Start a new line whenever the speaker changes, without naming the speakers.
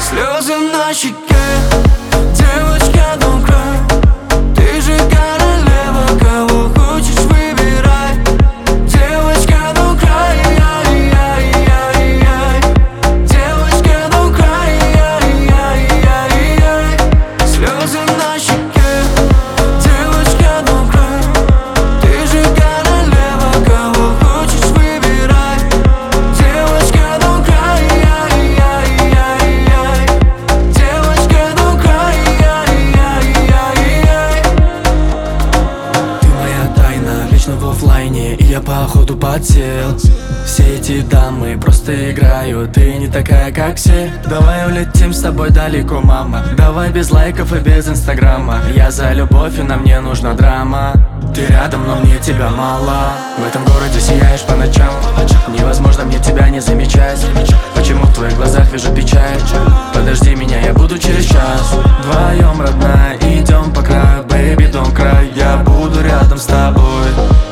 Слезы на щеке, девочка, don't cry. Ты же королева, кого хочешь выбирай. Девочка, don't cry, ай-яй-яй-яй. Девочка, don't cry, ай-яй-яй-яй. Слезы на щеке, девочка, don't cry. Ты же королева, кого хочешь выбирай. Девочка, don't cry, ай-яй-яй-яй. Девочка, don't cry, ай-яй-яй-яй. Ты моя тайна, вечно в оффлайне, и я походу подсел. Все эти дамы просто играют, ты не такая, как все. Давай улетим с тобой далеко, мама. Давай без лайков и без инстаграма. Я за любовь, и нам не нужна драма. Ты рядом, но мне тебя мало. В этом городе сияешь по ночам. Невозможно мне тебя не замечать. Почему в твоих глазах вижу печаль? Подожди меня, я буду через час. Вдвоем, родная, идем по краю. Baby, don't cry, я буду рядом с тобой.